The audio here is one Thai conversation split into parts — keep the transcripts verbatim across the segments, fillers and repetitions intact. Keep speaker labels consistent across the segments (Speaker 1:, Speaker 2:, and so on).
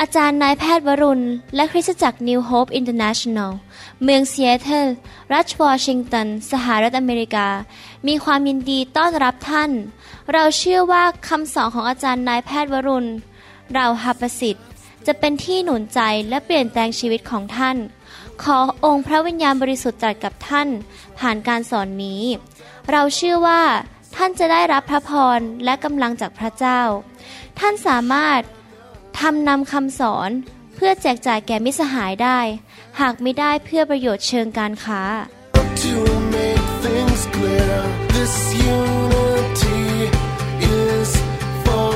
Speaker 1: อาจารย์นายแพทย์วรุณและคริสตจักร New Hope International เมืองซีแอตเทิลรัฐวอชิงตันสหรัฐอเมริกามีความยินดีต้อนรับท่านเราเชื่อว่าคำสอนของอาจารย์นายแพทย์วรุณเราหประสิทธิ์จะเป็นที่หนุนใจและเปลี่ยนแปลงชีวิตของท่านขอองค์พระวิญญาณบริสุทธิ์ตรัสกับท่านผ่านการสอนนี้เราเชื่อว่าท่านจะได้รับพระพรและกำลังจากพระเจ้าท่านสามารถทำนำคำสอนเพื่อแจกจ่ายแก่มิตรสหายได้หากไม่ได้เพื่อประโยชน์เชิงการค้า
Speaker 2: To make things clear, this unity is for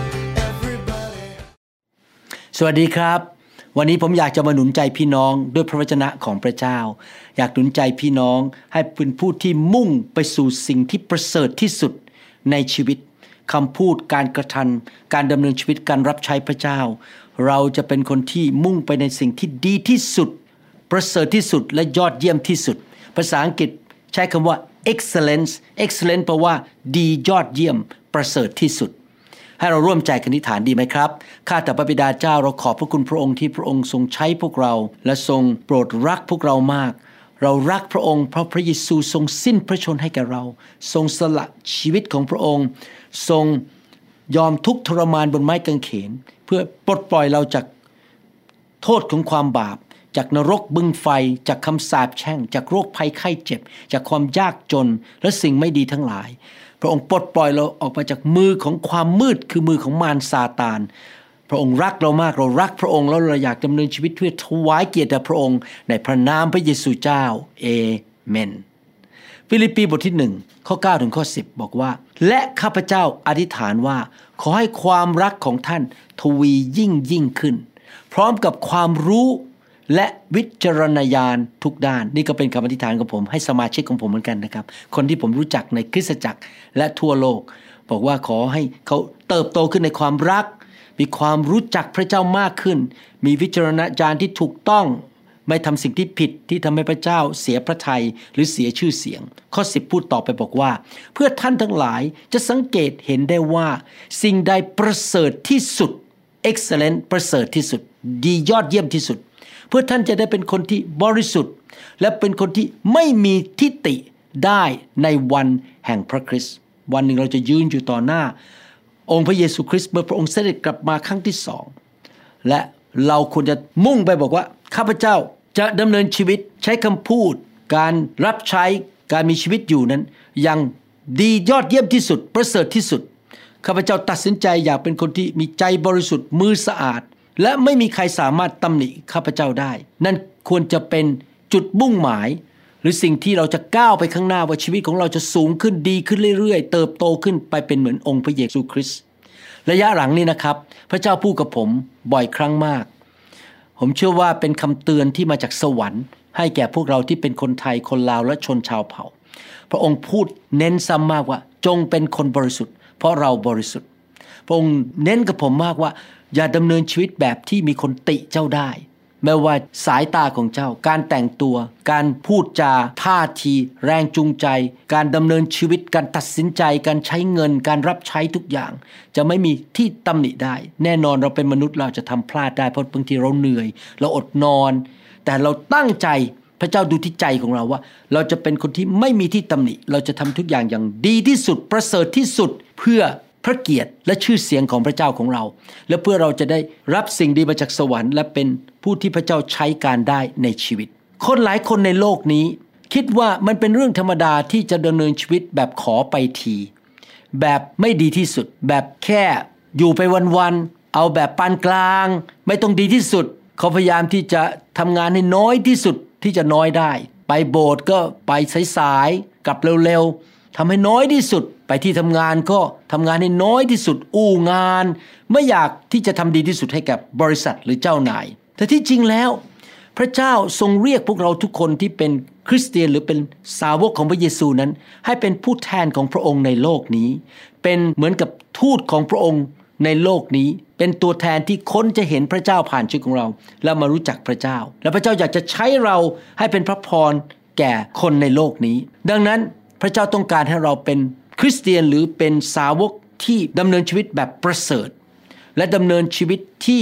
Speaker 2: everybody.
Speaker 3: สวัสดีครับวันนี้ผมอยากจะมาหนุนใจพี่น้องด้วยพระวจนะของพระเจ้าอยากหนุนใจพี่น้องให้เป็นผู้ที่มุ่งไปสู่สิ่งที่ประเสริฐที่สุดในชีวิตคำพูดการกระทำการดำเนินชีวิตการรับใช้พระเจ้าเราจะเป็นคนที่มุ่งไปในสิ่งที่ดีที่สุดประเสริฐที่สุดและยอดเยี่ยมที่สุดภาษาอังกฤษใช้คำว่า excellence excellence แปลว่าดียอดเยี่ยมประเสริฐที่สุดให้เราร่วมใจกันอธิษฐานดีไหมครับข้าแต่พระบิดาเจ้าเราขอบพระคุณพระองค์ที่พระองค์ทรงใช้พวกเราและทรงโปรดรักพวกเรามากเรารักพระองค์เพราะพระเยซูทรงสิ้นพระชนให้แก่เราทรงสละชีวิตของพระองค์ทรงยอมทุกข์ทรมานบนไม้กางเขนเพื่อปลดปล่อยเราจากโทษของความบาปจากนรกบึงไฟจากคำสาปแช่งจากโรคภัยไข้เจ็บจากความยากจนและสิ่งไม่ดีทั้งหลายพระองค์ปลดปล่อยเราออกมาจากมือของความมืดคือมือของมารซาตานพระองค์รักเรามากเรารักพระองค์แล้วเราอยากดำเนินชีวิตเพื่อถวายเกียรติแด่พระองค์ในพระนามพระเยซูเจ้าเอเมนฟิลิปปีบทที่หนึ่งข้อเก้าถึงข้อสิบบอกว่าและข้าพเจ้าอธิษฐานว่าขอให้ความรักของท่านทวียิ่งยิ่งขึ้นพร้อมกับความรู้และวิจารณญาณทุกด้านนี่ก็เป็นคำอธิษฐานของผมให้สมาชิกของผมเหมือนกันนะครับคนที่ผมรู้จักในคริสตจักรและทั่วโลกบอกว่าขอให้เขาเติบโตขึ้นในความรักมีความรู้จักพระเจ้ามากขึ้นมีวิจารณญาณที่ถูกต้องไม่ทำสิ่งที่ผิดที่ทำให้พระเจ้าเสียพระทัยหรือเสียชื่อเสียงข้อสิบพูดต่อไปบอกว่าเพื่อท่านทั้งหลายจะสังเกตเห็นได้ว่าสิ่งใดประเสริฐที่สุด excellent ประเสริฐที่สุดดียอดเยี่ยมที่สุดเพื่อท่านจะได้เป็นคนที่บริสุทธิ์และเป็นคนที่ไม่มีทิฏฐิได้ในวันแห่งพระคริสต์วันหนึ่งเราจะยืนอยู่ต่อหน้าองค์พระเยซูคริสต์เมื่อพระองค์เสด็จกลับมาครั้งที่สองและเราควรจะมุ่งไปบอกว่าข้าพเจ้าจะดำเนินชีวิตใช้คำพูดการรับใช้การมีชีวิตอยู่นั้นอย่างดียอดเยี่ยมที่สุดประเสริฐที่สุดข้าพเจ้าตัดสินใจอยากเป็นคนที่มีใจบริสุทธิ์มือสะอาดและไม่มีใครสามารถตำหนิข้าพเจ้าได้นั่นควรจะเป็นจุดมุ่งหมายหรือสิ่งที่เราจะก้าวไปข้างหน้าว่าชีวิตของเราจะสูงขึ้นดีขึ้นเรื่อยๆเติบโตขึ้นไปเป็นเหมือนองค์พระเยซูคริสต์ระยะหลังนี้นะครับพระเจ้าพูดกับผมบ่อยครั้งมากผมเชื่อว่าเป็นคำเตือนที่มาจากสวรรค์ให้แก่พวกเราที่เป็นคนไทยคนลาวและชนชาวเผ่าพระองค์พูดเน้นซ้ำมากว่าจงเป็นคนบริสุทธิ์เพราะเราบริสุทธิ์พระองค์เน้นกับผมมากว่าอย่าดำเนินชีวิตแบบที่มีคนติเจ้าได้แม้ว่าสายตาของเจ้าการแต่งตัวการพูดจาท่าทีแรงจูงใจการดำเนินชีวิตการตัดสินใจการใช้เงินการรับใช้ทุกอย่างจะไม่มีที่ตำหนิได้แน่นอนเราเป็นมนุษย์เราจะทำพลาดได้เพราะบางทีเราเหนื่อยเราอดนอนแต่เราตั้งใจพระเจ้าดูที่ใจของเราว่าเราจะเป็นคนที่ไม่มีที่ตำหนิเราจะทำทุกอย่างอย่างดีที่สุดประเสริฐที่สุดเพื่อพระเกียรติและชื่อเสียงของพระเจ้าของเราและเพื่อเราจะได้รับสิ่งดีมาจากสวรรค์และเป็นผู้ที่พระเจ้าใช้การได้ในชีวิตคนหลายคนในโลกนี้คิดว่ามันเป็นเรื่องธรรมดาที่จะดำเนินชีวิตแบบขอไปทีแบบไม่ดีที่สุดแบบแค่อยู่ไปวันๆเอาแบบปานกลางไม่ต้องดีที่สุดเขาพยายามที่จะทำงานให้น้อยที่สุดที่จะน้อยได้ไปโบสถ์ก็ไปสายๆกลับเร็วๆทำให้น้อยที่สุดไปที่ทำงานก็ทำงานให้น้อยที่สุดอู้งานไม่อยากที่จะทำดีที่สุดให้กับบริษัทหรือเจ้านายแต่ที่จริงแล้วพระเจ้าทรงเรียกพวกเราทุกคนที่เป็นคริสเตียนหรือเป็นสาวกของพระเยซูนั้นให้เป็นผู้แทนของพระองค์ในโลกนี้เป็นเหมือนกับทูตของพระองค์ในโลกนี้เป็นตัวแทนที่คนจะเห็นพระเจ้าผ่านชีวิตของเราแล้วมารู้จักพระเจ้าและพระเจ้าอยากจะใช้เราให้เป็นพระพรแก่คนในโลกนี้ดังนั้นพระเจ้าต้องการให้เราเป็นคริสเตียนหรือเป็นสาวกที่ดำเนินชีวิตแบบประเสริฐและดำเนินชีวิตที่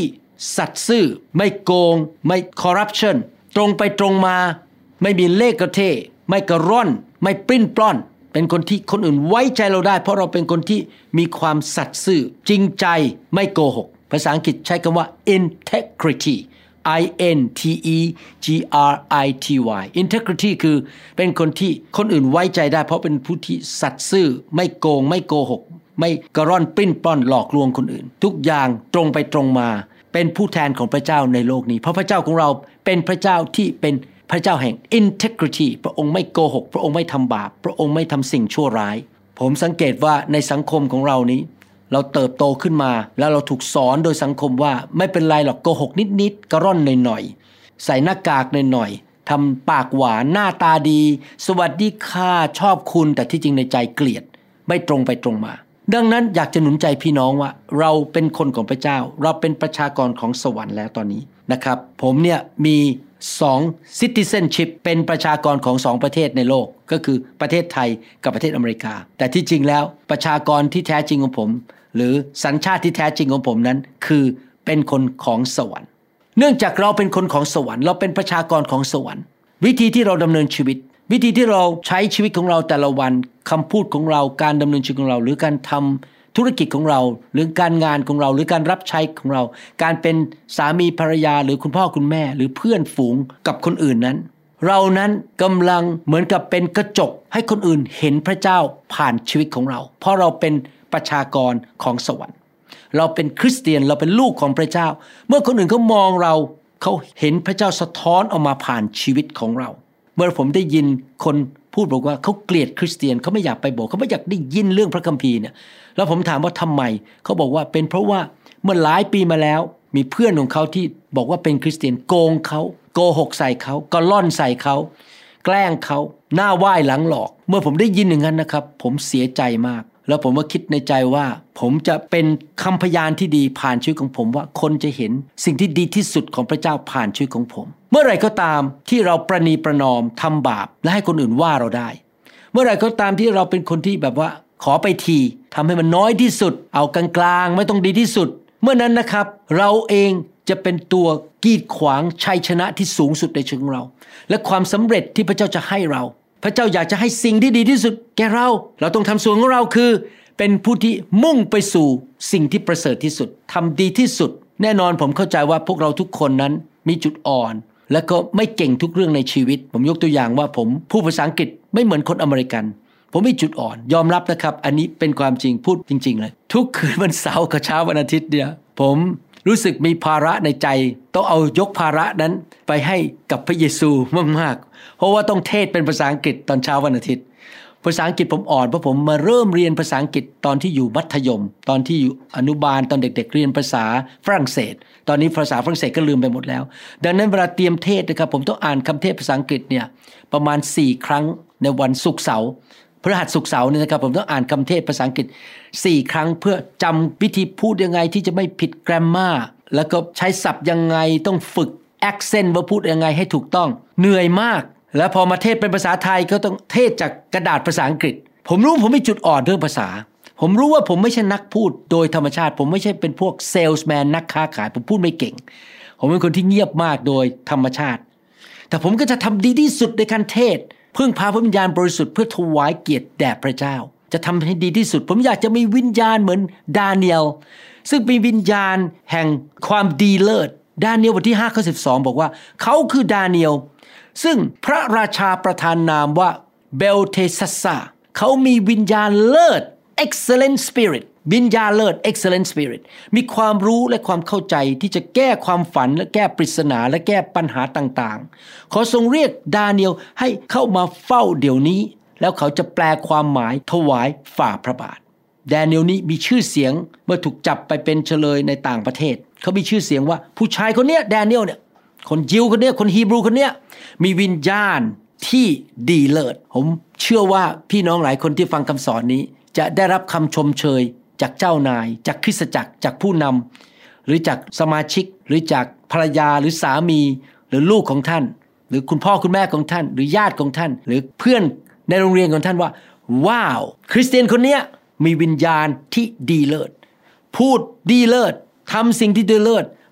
Speaker 3: สัตย์ซื่อไม่โกงไม่คอร์รัปชันตรงไปตรงมาไม่มีเล่ห์กระเท่ไม่กระร่อนไม่ปลิ้นปล้อนเป็นคนที่คนอื่นไว้ใจเราได้เพราะเราเป็นคนที่มีความสัตย์ซื่อจริงใจไม่โกหกภาษาอังกฤษใช้คำว่า integrity I N T E G R I T Y integrity คือเป็นคนที่คนอื่นไว้ใจได้เพราะเป็นผู้ที่สัตย์ซื่อไม่โกงไม่โกหกไม่กระร่อนปลิ้นปล้อนหลอกลวงคนอื่นทุกอย่างตรงไปตรงมาเป็นผู้แทนของพระเจ้าในโลกนี้เพราะพระเจ้าของเราเป็นพระเจ้าที่เป็นพระเจ้าแห่ง integrity พระองค์ไม่โกหกพระองค์ไม่ทำบาปพระองค์ไม่ทำสิ่งชั่วร้ายผมสังเกตว่าในสังคมของเรานี้เราเติบโตขึ้นมาแล้วเราถูกสอนโดยสังคมว่าไม่เป็นไรหรอกโกหกนิดๆกระร่อนหน่อยๆใส่หน้ากากหน่อยๆทำปากหวานหน้าตาดีสวัสดีค่ะชอบคุณแต่ที่จริงในใจเกลียดไม่ตรงไปตรงมาดังนั้นอยากจะหนุนใจพี่น้องว่าเราเป็นคนของพระเจ้าเราเป็นประชากรของสวรรค์แล้วตอนนี้นะครับผมเนี่ยมีสอง citizenship เป็นประชากรของสองประเทศในโลกก็คือประเทศไทยกับประเทศอเมริกาแต่ที่จริงแล้วประชากรที่แท้จริงของผมหรือสัญชาติที่แท้จริงของผมนั้นคือเป็นคนของสวรรค์เนื่องจากเราเป็นคนของสวรรค์เราเป็นประชากรของสวรรค์วิธีที่เราดำเนินชีวิตวิธีที่เราใช้ชีวิตของเราแต่ละวันคำพูดของเราการดำเนินชีวิตของเราหรือการทำธุรกิจของเราหรือการงานของเราหรือการรับใช้ของเราการเป็นสามีภรรยาหรือคุณพ่อคุณแม่หรือเพื่อนฝูงกับคนอื่นนั้นเรานั้นกำลังเหมือนกับเป็นกระจกให้คนอื่นเห็นพระเจ้าผ่านชีวิตของเราเพราะเราเป็นประชากรของสวรรค์เราเป็นคริสเตียนเราเป็นลูกของพระเจ้าเมื่อคนอื่นเขามองเราเขาเห็นพระเจ้าสะท้อนออกมาผ่านชีวิตของเราเมื่อผมได้ยินคนพูดบอกว่าเขาเกลียดคริสเตียนเขาไม่อยากไปโบสถ์เขาไม่อยากได้ยินเรื่องพระคัมภีร์เนี่ยแล้วผมถามว่าทำไมเขาบอกว่าเป็นเพราะว่าเมื่อหลายปีมาแล้วมีเพื่อนของเขาที่บอกว่าเป็นคริสเตียนโกงเขาโกหกใส่เขากล่อนใส่เขาแกล้งเขาหน้าไหว้หลังหลอกเมื่อผมได้ยินอย่างนั้นนะครับผมเสียใจมากแล้วผมก็คิดในใจว่าผมจะเป็นคำพยานที่ดีผ่านชีวิตของผมว่าคนจะเห็นสิ่งที่ดีที่สุดของพระเจ้าผ่านชีวิตของผมเมื่อไหร่ก็ตามที่เราประนีประนอมทำบาปและให้คนอื่นว่าเราได้เมื่อไหร่ก็ตามที่เราเป็นคนที่แบบว่าขอไปทีทำให้มันน้อยที่สุดเอากลางๆไม่ต้องดีที่สุดเมื่อนั้นนะครับเราเองจะเป็นตัวกีดขวางชัยชนะที่สูงสุดในชีวิตของเราและความสำเร็จที่พระเจ้าจะให้เราพระเจ้าอยากจะให้สิ่งที่ดีที่สุดแก่เราเราต้องทำส่วนของเราคือเป็นผู้ที่มุ่งไปสู่สิ่งที่ประเสริฐที่สุดทำดีที่สุดแน่นอนผมเข้าใจว่าพวกเราทุกคนนั้นมีจุดอ่อนและก็ไม่เก่งทุกเรื่องในชีวิตผมยกตัวอย่างว่าผมพูดภาษาอังกฤษไม่เหมือนคนอเมริกันผมมีจุดอ่อนยอมรับนะครับอันนี้เป็นความจริงพูดจริงๆเลยทุกคืนวันเสาร์กับเช้าวันอาทิตย์เนี่ยผมรู้สึกมีภาระในใจต้องเอายกภาระนั้นไปให้กับพระเยซูมากๆเพราะว่าต้องเทศเป็นภาษาอังกฤษตอนเช้าวันอาทิตย์ภาษาอังกฤษผมอ่อนเพราะผมมาเริ่มเรียนภาษาอังกฤษตอนที่อยู่มัธยมตอนที่อยู่อนุบาลตอนเด็กๆเรียนภาษาฝรั่งเศสตอนนี้ภาษาฝรั่งเศสก็ลืมไปหมดแล้วดังนั้นเวลาเตรียมเทศนะครับผมต้องอ่านคำเทศภาษาอังกฤษเนี่ยประมาณสี่ครั้งในวันศุกร์เสาร์พฤหัสศุกร์เสาร์เนี่ยนะครับผมต้องอ่านคำเทศภาษาอังกฤษสี่ครั้งเพื่อจำวิธีพูดยังไงที่จะไม่ผิดแกรมมาแล้วก็ใช้ศัพท์ยังไงต้องฝึกแอคเซนต์ว่าพูดยังไงให้ถูกต้องเหนื่อยมากแล้วพอมาเทศเป็นภาษาไทยก็ต้องเทศจากกระดาษภาษาอังกฤษผมรู้ผมมีจุดอ่อนเรื่องภาษาผมรู้ว่าผมไม่ใช่นักพูดโดยธรรมชาติผมไม่ใช่เป็นพวกเซลส์แมนนักค้าขายผมพูดไม่เก่งผมเป็นคนที่เงียบมากโดยธรรมชาติแต่ผมก็จะทำดีที่สุดในการเทศพึ่งพาพระวิญญาณบริสุทธิ์เพื่อถวายเกียรติแด่พระเจ้าจะทำให้ดีที่สุดผมอยากจะมีวิญญาณเหมือนดาเนียลซึ่งเป็นวิญญาณแห่งความดีเลิศดาเนียลบทที่ห้าข้อสิบสองบอกว่าเขาคือดาเนียลซึ่งพระราชาประทานนามว่าเบลเทซัสซาเขามีวิญญาณเลิศ excellent spirit วิญญาณเลิศ excellent spirit มีความรู้และความเข้าใจที่จะแก้ความฝันและแก้ปริศนาและแก้ปัญหาต่างๆขอทรงเรียกดาเนียลให้เข้ามาเฝ้าเดี๋ยวนี้แล้วเขาจะแปลความหมายถวายฝ่าพระบาทดาเนียลนี้มีชื่อเสียงเมื่อถูกจับไปเป็นเฉลยในต่างประเทศเขามีชื่อเสียงว่าผู้ชายคนเนี้ยดาเนียลเนี่ยคนยิวคนเนี้ยคนฮีบรูคนเนี้ยมีวิญญาณที่ดีเลิศผมเชื่อว่าพี่น้องหลายคนที่ฟังคำสอนนี้จะได้รับคำชมเชยจากเจ้านายจากคริสตจักรจากผู้นำหรือจากสมาชิกหรือจากภรรยาหรือสามีหรือลูกของท่านหรือคุณพ่อคุณแม่ของท่านหรือญาติของท่านหรือเพื่อนในโรงเรียนของท่านว่าว้าวคริสเตียนคนเนี้ยมีวิญญาณที่ดีเลิศพูดดีเลิศทำสิ่งที่ดีเลิศ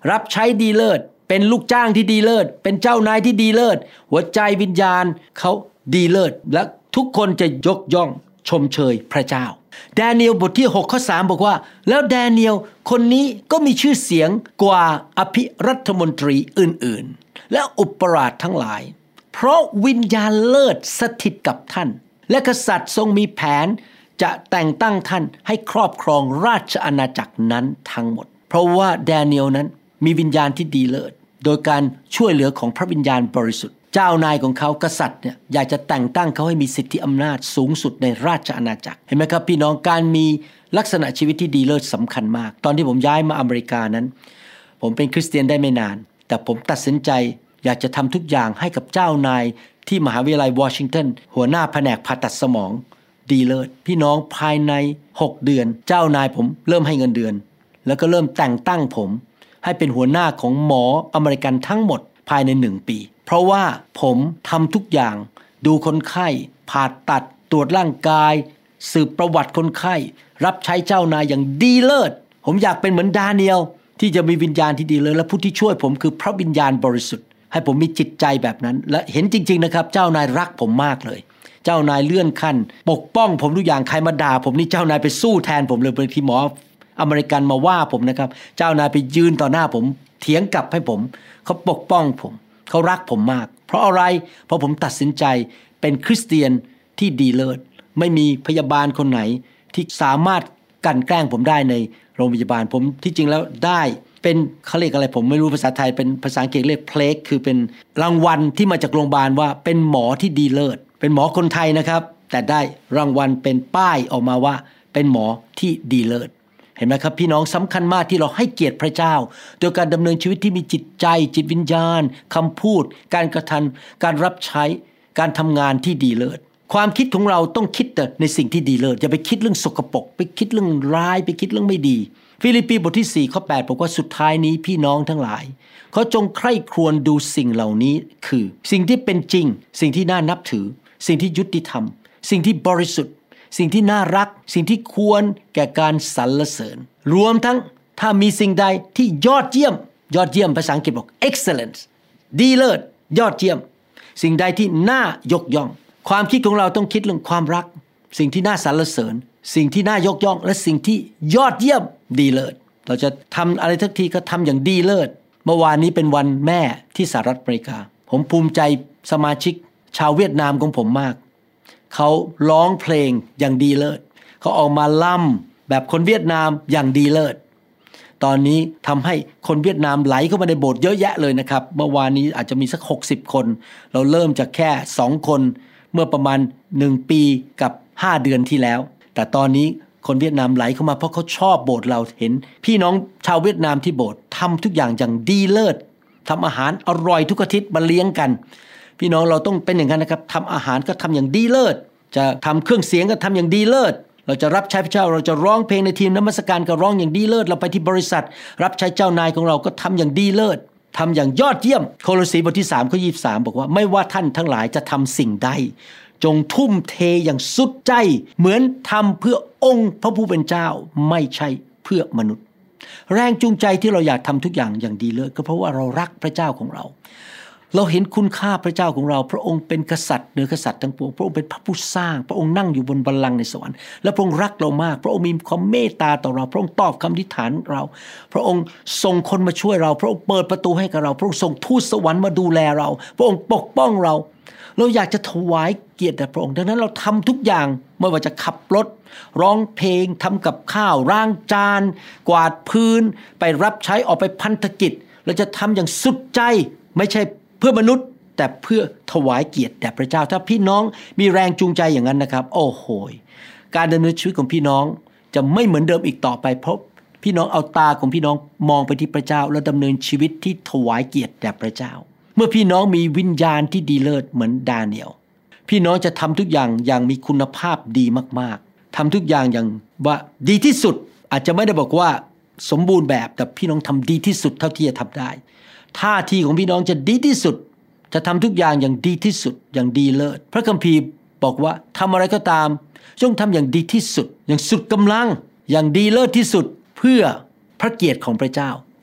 Speaker 3: รับใช้ดีเลิศเป็นลูกจ้างที่ดีเลิศเป็นเจ้านายที่ดีเลิศหัวใจวิญญาณเขาดีเลิศและทุกคนจะยกย่องชมเชยพระเจ้าดาเนียลบทที่หกข้อสามบอกว่าแล้วดาเนียลคนนี้ก็มีชื่อเสียงกว่าอภิรัฐมนตรีอื่นๆและอุปราชทั้งหลายเพราะวิญญาณเลิศสถิตกับท่านและกษัตริย์ทรงมีแผนจะแต่งตั้งท่านให้ครอบครองราชอาณาจักรนั้นทั้งหมดเพราะว่าดาเนียลนั้นมีวิญญาณที่ดีเลิศโดยการช่วยเหลือของพระวิญญาณบริสุทธิ์เจ้านายของเขากษัตริย์เนี่ยอยากจะแต่งตั้งเขาให้มีสิทธิอำนาจสูงสุดในราชอาณาจักรเห็นไหมครับพี่น้องการมีลักษณะชีวิตที่ดีเลิศสำคัญมากตอนที่ผมย้ายมาอเมริกานั้นผมเป็นคริสเตียนได้ไม่นานแต่ผมตัดสินใจอยากจะทำทุกอย่างให้กับเจ้านายที่มหาวิทยาลัยวอชิงตันหัวหน้าแผนกผ่าตัดสมองดีเลิศพี่น้องภายในหกเดือนเจ้านายผมเริ่มให้เงินเดือนแล้วก็เริ่มแต่งตั้งผมให้เป็นหัวหน้าของหมออเมริกันทั้งหมดภายในหนึ่งปีเพราะว่าผมทำทุกอย่างดูคนไข้ผ่าตัดตรวจร่างกายสืบประวัติคนไข้รับใช้เจ้านายอย่างดีเลิศผมอยากเป็นเหมือนดาเนียลที่จะมีวิญญาณที่ดีเลิศและผู้ที่ช่วยผมคือพระวิญญาณบริสุทธิ์ให้ผมมีจิตใจแบบนั้นและเห็นจริงๆนะครับเจ้านายรักผมมากเลยเจ้านายเลื่อนขั้นปกป้องผมทุกอย่างใครมาด่าผมนี่เจ้านายไปสู้แทนผมเลยบางทีหมออเมริกันมาว่าผมนะครับเจ้านายไปยืนต่อหน้าผมเถียงกลับให้ผมเขาปกป้องผมเขารักผมมากเพราะอะไรเพราะผมตัดสินใจเป็นคริสเตียนที่ดีเลิศไม่มีพยาบาลคนไหนที่สามารถกลั่นแกล้งผมได้ในโรงพยาบาลผมที่จริงแล้วได้เป็นเขาเรียกอะไรผมไม่รู้ภาษาไทยเป็นภาษาอังกฤษเรียกเพลกคือเป็นรางวัลที่มาจากโรงพยาบาลว่าเป็นหมอที่ดีเลิศเป็นหมอคนไทยนะครับแต่ได้รางวัลเป็นป้ายออกมาว่าเป็นหมอที่ดีเลิศเห็นไหมครับพี่น้องสำคัญมากที่เราให้เกียรติพระเจ้าโดยการดำเนินชีวิตที่มีจิตใจจิตวิญญาณคำพูดการกระทำการรับใช้การทำงานที่ดีเลิศความคิดของเราต้องคิดแต่ในสิ่งที่ดีเลิศอย่าไปคิดเรื่องสกปรกไปคิดเรื่องร้ายไปคิดเรื่องไม่ดีฟิลิปปีบทที่สี่ข้อแปดบอกว่าสุดท้ายนี้พี่น้องทั้งหลายเขาจงใคร่ครวญดูสิ่งเหล่านี้คือสิ่งที่เป็นจริงสิ่งที่น่านับถือสิ่งที่ยุติธรรมสิ่งที่บริสุทธิ์สิ่งที่น่ารักสิ่งที่ควรแก่การสรรเสริญรวมทั้งถ้ามีสิ่งใดที่ยอดเยี่ยมยอดเยี่ยมภาษาอังกฤษบอก excellent ดีเลิศยอดเยี่ยมสิ่งใดที่น่ายกย่องความคิดของเราต้องคิดเรื่องความรักสิ่งที่น่าสรรเสริญสิ่งที่น่ายกย่องและสิ่งที่ยอดเยี่ยมดีเลิศเราจะทำอะไรทักทีก็ทำอย่างดีเลิศเมื่อวานนี้เป็นวันแม่ที่สหรัฐอเมริกาผมภูมิใจสมาชิกชาวเวียดนามของผมมากเขาร้องเพลงอย่างดีเลิศเขาออกมาล่ำแบบคนเวียดนามอย่างดีเลิศตอนนี้ทำให้คนเวียดนามไหลเข้ามาในโบสถ์เยอะแยะเลยนะครับเมื่อวานนี้อาจจะมีสักหกสิบคนเราเริ่มจากแค่สองคนเมื่อประมาณหนึ่งปีกับห้าเดือนที่แล้วแต่ตอนนี้คนเวียดนามไหลเข้ามาเพราะเขาชอบโบสถ์เราเห็นพี่น้องชาวเวียดนามที่โบสถ์ทำทุกอย่างอย่างดีเลิศทำอาหารอร่อยทุกอาทิตย์มาเลี้ยงกันพี่น้องเราต้องเป็นอย่างนั้นนะครับทำอาหารก็ทำอย่างดีเลิศจะทำเครื่องเสียงก็ทำอย่างดีเลิศเราจะรับใช้พระเจ้าเราจะร้องเพลงในทีมนมัสการก็ร้องอย่างดีเลิศเราไปที่บริษัทรับใช้เจ้านายของเราก็ทำอย่างดีเลิศทำอย่างยอดเยี่ยมโคโลสีบทที่สามข้อยี่สิบสามบอกว่าไม่ว่าท่านทั้งหลายจะทำสิ่งใดจงทุ่มเทอย่างสุดใจเหมือนทำเพื่อองค์พระผู้เป็นเจ้าไม่ใช่เพื่อมนุษย์แรงจูงใจที่เราอยากทำทุกอย่างอย่างดีเลิศก็เพราะว่าเรารักพระเจ้าของเราเราเห็นคุณค่าพระเจ้าของเราพระองค์เป็นกษัตริย์เหนือกษัตริย์ทั้งปวงพระองค์เป็นพระผู้สร้างพระองค์นั่งอยู่บนบัลลังก์ในสวรรค์และพระองค์รักเรามากพระองค์มีความเมตตาต่อเราพระองค์ตอบคำอธิษฐานเราพระองค์ส่งคนมาช่วยเราพระองค์เปิดประตูให้กับเราพระองค์ส่งทูตสวรรค์มาดูแลเราพระองค์ปกป้องเราเราอยากจะถวายเกียรติแด่พระองค์ดังนั้นเราทำทุกอย่างไม่ว่าจะขับรถร้องเพลงทำกับข้าวล้างจานกวาดพื้นไปรับใช้ออกไปพันธกิจเราจะทำอย่างสุดใจไม่ใช่เพื่อมนุษย์แต่เพื่อถวายเกียรติแด่พระเจ้าถ้าพี่น้องมีแรงจูงใจอย่างนั้นนะครับโอ้โหการดำเนินชีวิตของพี่น้องจะไม่เหมือนเดิมอีกต่อไปเพราะพี่น้องเอาตาของพี่น้องมองไปที่พระเจ้าและดำเนินชีวิตที่ถวายเกียรติแด่พระเจ้าเมื่อพี่น้องมีวิญญาณที่ดีเลิศเหมือนดาเนียลพี่น้องจะทำทุกอย่างอย่างมีคุณภาพดีมากๆทำทุกอย่างอย่างว่าดีที่สุดอาจจะไม่ได้บอกว่าสมบูรณ์แบบแต่พี่น้องทำดีที่สุดเท่าที่จะทำได้ท่าทีของพี่น้องจะดีที่สุดจะทำทุกอย่างอย่างดีที่สุดอย่างดีเลิศพระคัมภีร์บอกว่าทำอะไรก็ตามจงทำอย่างดีที่สุดอย่างสุดกำลังอย่างดีเลิศที่สุดเพื่อพระเกียรติของพระเจ้าท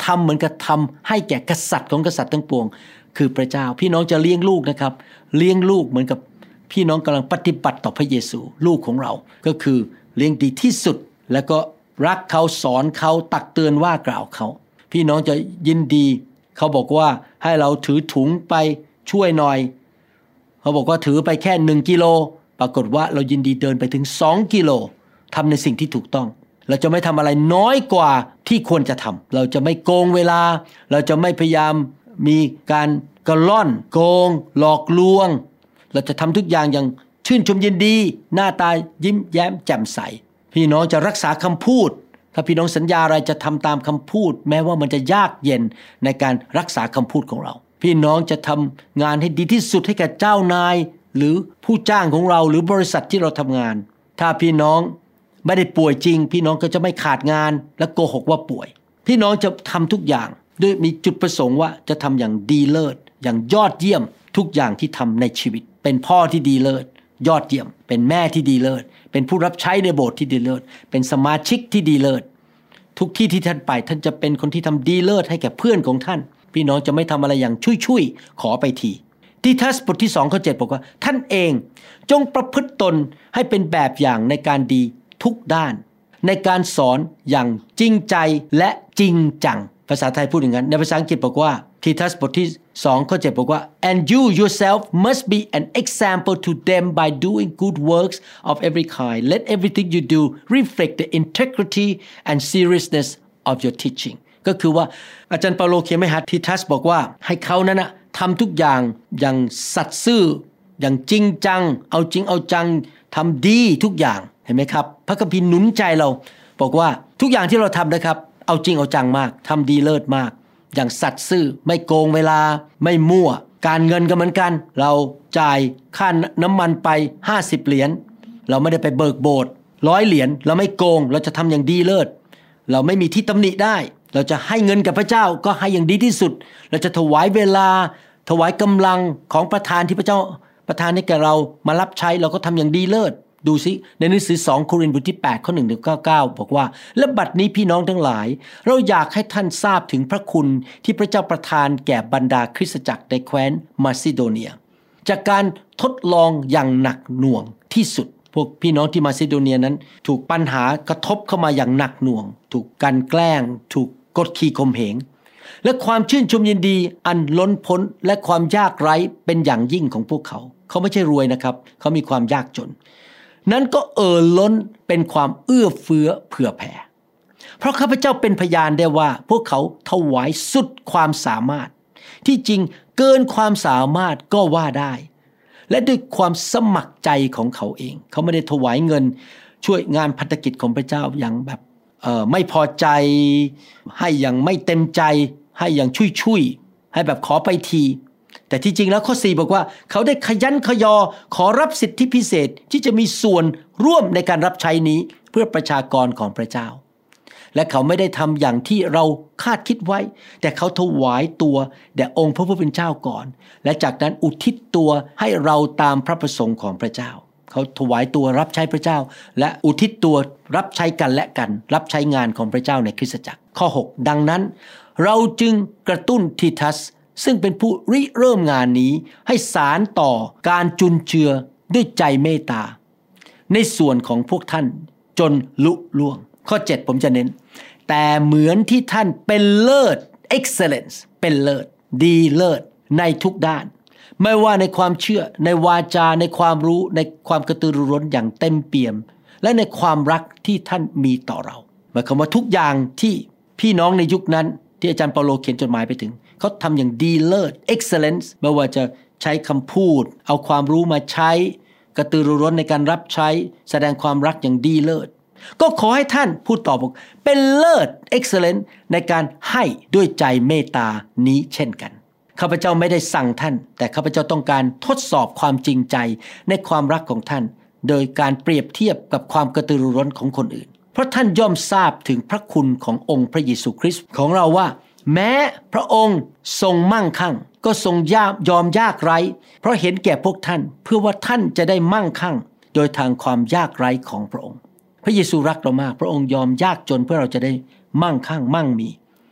Speaker 3: ำเหมือนกับทำให้แก่กษัตริย์ของกษัตริย์ทั้งปวงคือพระเจ้าพี่น้องจะเลี้ยงลูกนะครับเลี้ยงลูกเหมือนกับพี่น้องกำลังปฏิบัติต่อพระเยซูลูกของเราก็คือเลี้ยงดีที่สุดแล้วก็รักเขาสอนเขาตักเตือนว่ากล่าวเขาพี่น้องจะยินดีเขาบอกว่าให้เราถือถุงไปช่วยหน่อยเขาบอกว่าถือไปแค่หนึ่งกิโลปรากฏว่าเรายินดีเดินไปถึงสองกิโลทำในสิ่งที่ถูกต้องเราจะไม่ทำอะไรน้อยกว่าที่ควรจะทำเราจะไม่โกงเวลาเราจะไม่พยายามมีการกระล่อนโกงหลอกลวงเราจะทำทุกอย่างอย่างชื่นชมยินดีหน้าตายิ้มแย้มแจ่มใสพี่น้องจะรักษาคำพูดถ้าพี่น้องสัญญาอะไรจะทำตามคำพูดแม้ว่ามันจะยากเย็นในการรักษาคำพูดของเราพี่น้องจะทำงานให้ดีที่สุดให้แก่เจ้านายหรือผู้จ้างของเราหรือบริษัทที่เราทำงานถ้าพี่น้องไม่ได้ป่วยจริงพี่น้องก็จะไม่ขาดงานและโกหกว่าป่วยพี่น้องจะทำทุกอย่างด้วยมีจุดประสงค์ว่าจะทำอย่างดีเลิศอย่างยอดเยี่ยมทุกอย่างที่ทำในชีวิตเป็นพ่อที่ดีเลิศยอดเยี่ยมเป็นแม่ที่ดีเลิศเป็นผู้รับใช้ในโบสถ์ที่ดีเลิศเป็นสมาชิกที่ดีเลิศทุกที่ที่ท่านไปท่านจะเป็นคนที่ทำดีเลิศให้แก่เพื่อนของท่านพี่น้องจะไม่ทำอะไรอย่างชุยๆขอไปทีที่ทัสบทที่สองข้อเจ็ดบอกว่าท่านเองจงประพฤติตนให้เป็นแบบอย่างในการดีทุกด้านในการสอนอย่างจริงใจและจริงจังภาษาไทยพูดอย่างนั้นในภาษาอังกฤษบอกว่าที่ทัสบทที่สองข้อเจ็ดบอกว่า and you yourself must be an example to them by doing good works of every kind let everything you do reflect the integrity and seriousness of your teaching ก็คือว่าอาจารย์เปาโลเขียนให้ทิทัสบอกว่าให้เขานั้นนะทำทุกอย่างอย่างสัตย์ซื่ออย่างจริงจังเอาจริงเอาจังทำดีทุกอย่างเห็นไหมครับพระคัมภีร์หนุนใจเราบอกว่าทุกอย่างที่เราทำนะครับเอาจริงเอาจังมากทำดีเลิศมากอย่างสัตย์ซื่อไม่โกงเวลาไม่มั่วการเงินก็เหมือนกันเราจ่ายค่าน้ำมันไปห้าสิบเหรียญเราไม่ได้ไปเบิกโบสถ์ร้อยเหรียญเราไม่โกงเราจะทำอย่างดีเลิศเราไม่มีที่ตำหนิได้เราจะให้เงินกับพระเจ้าก็ให้อย่างดีที่สุดเราจะถวายเวลาถวายกำลังของประทานที่พระเจ้าประทานให้แก่เรามารับใช้เราก็ทำอย่างดีเลิศดูสิในหนังสือสองโครินธ์บทที่แปดข้อหนึ่งถึงข้อเก้าบอกว่าและบัดนี้พี่น้องทั้งหลายเราอยากให้ท่านทราบถึงพระคุณที่พระเจ้าประทานแก่บรรดาคริสตจักรในแคว้นมาซิโดเนียจากการทดลองอย่างหนักหน่วงที่สุดพวกพี่น้องที่มาซิโดเนียนั้นถูกปัญหากระทบเข้ามาอย่างหนักหน่วงถูกกันแกล้งถูกกดขี่ข่มเหงและความชื่นชมยินดีอันล้นพ้นและความยากไร้เป็นอย่างยิ่งของพวกเขาเขาไม่ใช่รวยนะครับเขามีความยากจนนั้นก็เอ่อล้นเป็นความเอื้อเฟื้อเผื่อแผ่เพราะข้าพเจ้าเป็นพยานได้ว่าพวกเขาถวายสุดความสามารถที่จริงเกินความสามารถก็ว่าได้และด้วยความสมัครใจของเขาเองเขาไม่ได้ถวายเงินช่วยงานพันธกิจของพระเจ้าอย่างแบบเอ่อไม่พอใจให้อย่างไม่เต็มใจให้อย่างชุยๆให้แบบขอไปทีแต่ที่จริงแล้วข้อสี่บอกว่าเขาได้ขยันขยอขอรับสิทธิพิเศษที่จะมีส่วนร่วมในการรับใช้นี้เพื่อประชากรของพระเจ้าและเขาไม่ได้ทำอย่างที่เราคาดคิดไว้แต่เขาถวายตัวแด่องค์พระผู้เป็นเจ้าก่อนและจากนั้นอุทิศตัวให้เราตามพระประสงค์ของพระเจ้าเขาถวายตัวรับใช้พระเจ้าและอุทิศตัวรับใช้กันและกันรับใช้งานของพระเจ้าในคริสตจักรข้อหกดังนั้นเราจึงกระตุ้นทิทัสซึ่งเป็นผู้ริเริ่มงานนี้ให้สารต่อการจุนเจือด้วยใจเมตตาในส่วนของพวกท่านจนลุล่วงข้อเจ็ดผมจะเน้นแต่เหมือนที่ท่านเป็นเลิศ excellence เป็นเลิศดีเลิศในทุกด้านไม่ว่าในความเชื่อในวาจาในความรู้ในความกระตือรือร้นอย่างเต็มเปี่ยมและในความรักที่ท่านมีต่อเราหมายความว่าทุกอย่างที่พี่น้องในยุคนั้นที่อาจารย์เปาโลเขียนจดหมายไปถึงเขาทำอย่างดีเลิศ excellence ไม่ว่าจะใช้คำพูดเอาความรู้มาใช้กระตือรือร้นในการรับใช้แสดงความรักอย่างดีเลิศก็ขอให้ท่านพูดต่อบอกเป็นเลิศ excellent ในการให้ด้วยใจเมตตานี้เช่นกันข้าพเจ้าไม่ได้สั่งท่านแต่ข้าพเจ้าต้องการทดสอบความจริงใจในความรักของท่านโดยการเปรียบเทียบกับความกระตือรือร้นของคนอื่นเพราะท่านย่อมทราบถึงพระคุณขององค์พระเยซูคริสต์ของเราว่าแม้พระองค์ทรงมั่งคั่งก็ทรงยอมยากไร้เพราะเห็นแก่พวกท่านเพื่อว่าท่านจะได้มั่งคั่งโดยทางความยากไร้ของพระองค์พระเยซูรักเรามากพระองค์ยอมยากจนเพื่อเราจะได้มั่งคั่งมั่งมี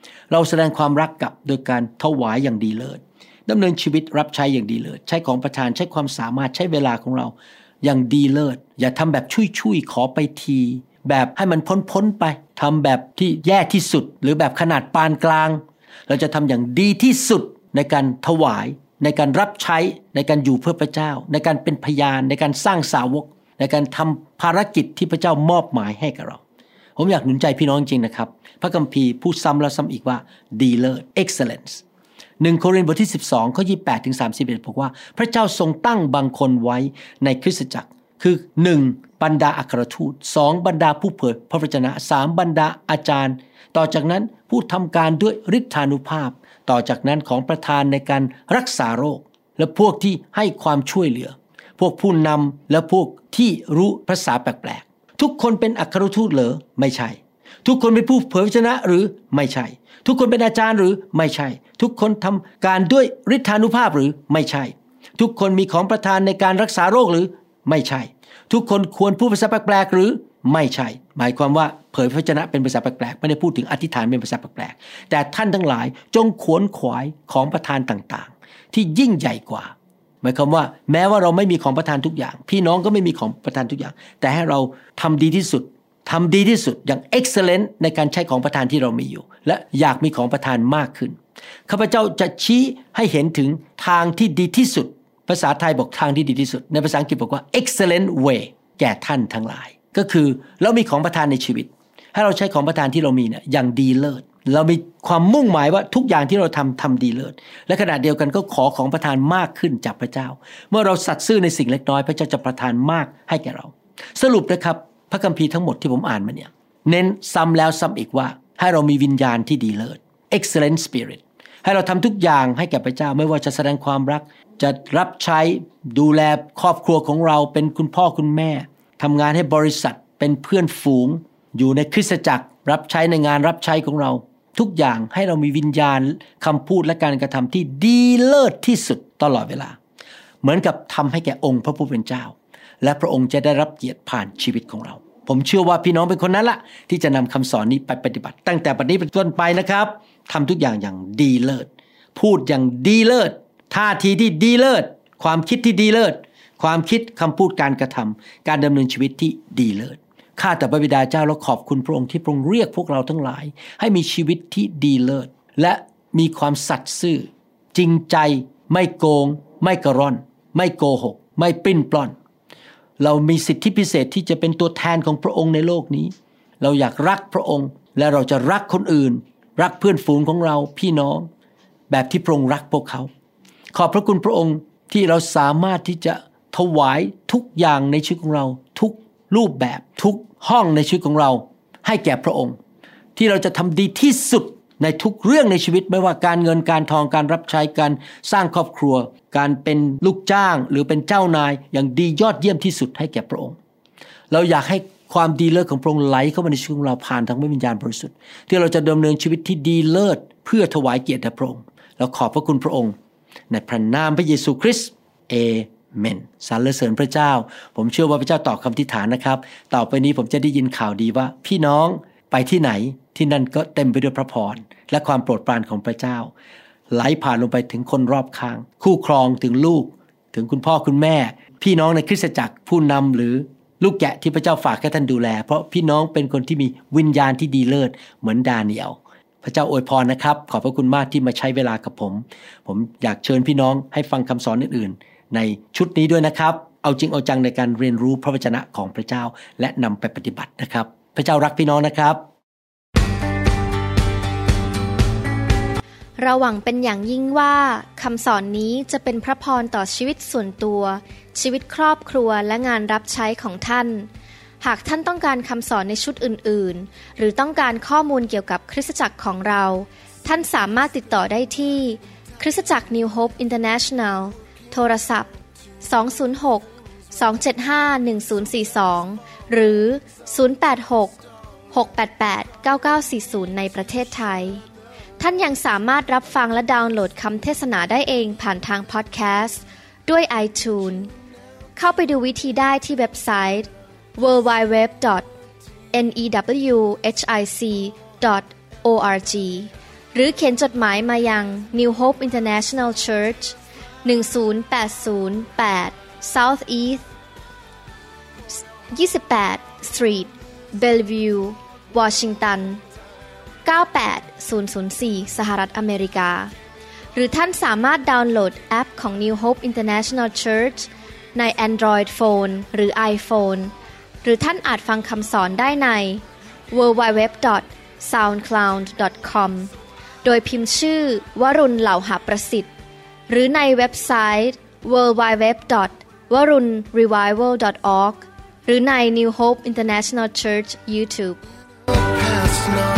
Speaker 3: เราแสดงความรักกับโดยการถวายอย่างดีเลิศดำเนินชีวิตรับใช้อย่างดีเลิศใช้ของประทานใช้ความสามารถใช้เวลาของเราอย่างดีเลิศอย่าทำแบบชุยๆขอไปทีแบบให้มันพ้นๆไปทำแบบที่แย่ที่สุดหรือแบบขนาดปานกลางเราจะทำอย่างดีที่สุดในการถวายในการรับใช้ในการอยู่เพื่อพระเจ้าในการเป็นพยานในการสร้างสาวกในการทำภารกิจที่พระเจ้ามอบหมายให้กับเราผมอยากหนุนใจพี่น้องจริงนะครับพระคัมภีร์พูดซ้ำแล้วซ้ำอีกว่าดีเลิศ excellence หนึ่งโครินธ์บทที่สิบสองข้อยี่สิบแปดถึงสามสิบเอ็ดบอกว่าพระเจ้าทรงตั้งบางคนไว้ในคริสตจักรคือหนึ่งบรรดาอัครทูตสองบรรดาผู้เผยพระวจนะสามบรรดาอาจารย์ต่อจากนั้นผู้ทำการด้วยฤทธานุภาพต่อจากนั้นของประธานในการรักษาโรคและพวกที่ให้ความช่วยเหลือพวกผู้นำและพวกที่รู้ภาษาแปลกๆทุกคนเป็นอัครทูตเหรอไม่ใช่ทุกคนเป็นผู้เผยพระวจนะหรือไม่ใช่ทุกคนเป็นอาจารย์หรือไม่ใช่ทุกคนทำการด้วยฤทธานุภาพหรือไม่ใช่ทุกคนมีของประทานในการรักษาโรคหรือไม่ใช่ทุกคนควรพูดภาษาแปลกๆหรือไม่ใช่หมายความว่าเผยพระวจนะเป็นภาษาแปลกๆไม่ได้พูดถึงอธิษฐานเป็นภาษาแปลกๆแต่ท่านทั้งหลายจงขวนขวายของประทานต่างๆที่ยิ่งใหญ่กว่าหมายความว่าแม้ว่าเราไม่มีของประทานทุกอย่างพี่น้องก็ไม่มีของประทานทุกอย่างแต่ให้เราทำดีที่สุดทำดีที่สุดอย่าง excellent ในการใช้ของประทานที่เรามีอยู่และอยากมีของประทานมากขึ้นข้าพเจ้าจะชี้ให้เห็นถึงทางที่ดีที่สุดภาษาไทยบอกทางที่ดีที่สุดในภาษาอังกฤษบอกว่า excellent way แก่ท่านทั้งหลายก็คือเรามีของประทานในชีวิตให้เราใช้ของประทานที่เรามีเนี่ยอย่างดีเลิศเรามีความมุ่งหมายว่าทุกอย่างที่เราทำทำดีเลิศและขณะเดียวกันก็ขอของประทานมากขึ้นจากพระเจ้าเมื่อเราสัตย์ซื่อในสิ่งเล็กน้อยพระเจ้าจะประทานมากให้แก่เราสรุปนะครับพระคัมภีร์ทั้งหมดที่ผมอ่านมาเนี่ยเน้นซ้ำแล้วซ้ำอีกว่าให้เรามีวิญญาณที่ดีเลิศ excellent spirit ให้เราทำทุกอย่างให้แก่พระเจ้าไม่ว่าจะแสดงความรักจะรับใช้ดูแลครอบครัวของเราเป็นคุณพ่อคุณแม่ทำงานให้บริษัทเป็นเพื่อนฝูงอยู่ในคริสตจักรรับใช้ในงานรับใช้ของเราทุกอย่างให้เรามีวิญญาณคำพูดและการกระทำที่ดีเลิศที่สุดตลอดเวลาเหมือนกับทำให้แก่องค์พระผู้เป็นเจ้าและพระองค์จะได้รับเกียรติผ่านชีวิตของเราผมเชื่อว่าพี่น้องเป็นคนนั้นละที่จะนำคำสอนนี้ไปปฏิบัติตั้งแต่บัดนี้เป็นต้นไปนะครับทำทุกอย่างอย่างดีเลิศพูดอย่างดีเลิศท่าทีที่ดีเลิศความคิดที่ดีเลิศความคิดคำพูดการกระทำการดำเนินชีวิตที่ดีเลิศข้าแต่พระบิดาเจ้าเราขอบคุณพระองค์ที่พระองค์เรียกพวกเราทั้งหลายให้มีชีวิตที่ดีเลิศและมีความสัตย์ซื่อจริงใจไม่โกงไม่กระร่อนไม่โกหกไม่ปลิ้นปล้อนเรามีสิทธิพิเศษที่จะเป็นตัวแทนของพระองค์ในโลกนี้เราอยากรักพระองค์และเราจะรักคนอื่นรักเพื่อนฝูงของเราพี่น้องแบบที่พระองค์รักพวกเขาขอบพระคุณพระองค์ที่เราสามารถที่จะถวายทุกอย่างในชีวิตของเราทุกรูปแบบทุกห้องในชีวิตของเราให้แก่พระองค์ที่เราจะทำดีที่สุดในทุกเรื่องในชีวิตไม่ว่าการเงินการทองการรับใช้การสร้างครอบครัวการเป็นลูกจ้างหรือเป็นเจ้านายอย่างดียอดเยี่ยมที่สุดให้แก่พระองค์เราอยากให้ความดีเลิศของพระองค์ไหลเข้ามาในชีวิตของเราผ่านทางพระวิญญาณบริสุทธิ์ที่เราจะดำเนินชีวิตที่ดีเลิศเพื่อถวายเกียรติแด่พระองค์เราขอบพระคุณพระองค์ในพระนามพระเยซูคริสต์เอเมนสรรเสริญพระเจ้าผมเชื่อว่าพระเจ้าตอบคำอธิษฐานนะครับต่อไปนี้ผมจะได้ยินข่าวดีว่าพี่น้องไปที่ไหนที่นั่นก็เต็มไปด้วยพระพรและความโปรดปรานของพระเจ้าไหลผ่านลงไปถึงคนรอบข้างคู่ครองถึงลูกถึงคุณพ่อคุณแม่พี่น้องในคริสตจักรผู้นำหรือลูกแกะที่พระเจ้าฝากให้ท่านดูแลเพราะพี่น้องเป็นคนที่มีวิญญาณที่ดีเลิศเหมือนดาเนียลพระเจ้าอวยพรนะครับขอบพระคุณมากที่มาใช้เวลากับผมผมอยากเชิญพี่น้องให้ฟังคำสอนอื่นๆในชุดนี้ด้วยนะครับเอาจริงเอาจังในการเรียนรู้พระวจนะของพระเจ้าและนำไปปฏิบัตินะครับพระเจ้ารักพี่น้องนะครับ
Speaker 1: เราหวังเป็นอย่างยิ่งว่าคำสอนนี้จะเป็นพระพรต่อชีวิตส่วนตัวชีวิตครอบครัวและงานรับใช้ของท่านหากท่านต้องการคำสอนในชุดอื่นๆหรือต้องการข้อมูลเกี่ยวกับคริสตจักรของเราท่านสามารถติดต่อได้ที่คริสตจักร New Hope International โทรศัพท์สอง ศูนย์ หก สอง เจ็ด ห้า หนึ่ง ศูนย์ สี่ สองหรือศูนย์ แปด หก หก แปด แปด เก้า เก้า สี่ ศูนย์ในประเทศไทยท่านยังสามารถรับฟังและดาวน์โหลดคำเทศนาได้เองผ่านทางพอดแคสต์ด้วย iTunes เข้าไปดูวิธีได้ที่เว็บไซต์ ดับเบิลยู ดับเบิลยู ดับเบิลยู ดอท เน ว ฮิ ดอท โอ อาร์ จี หหรือเขียนจดหมายมายัง New Hope International Church หนึ่งศูนย์แปดศูนย์แปด South East ยี่สิบแปด Street Bellevue Washington เก้าแปดศูนย์ศูนย์สี่ สหรัฐอเมริกาหรือท่านสามารถดาวน์โหลดแอปของ New Hope International Church ใน Android Phone หรือ iPhone หรือท่านอาจฟังคำสอนได้ใน ดับเบิลยู ดับเบิลยู ดับเบิลยู ดอท ซาวด์คลาวด์ ดอท คอม โดยพิมพ์ชื่อวรุณเหล่าหาประสิทธิ์หรือในเว็บไซต์ ดับเบิลยู ดับเบิลยู ดับเบิลยู ดอท วรุณ รีไววัล ดอท ออร์ก หรือใน New Hope International Church YouTube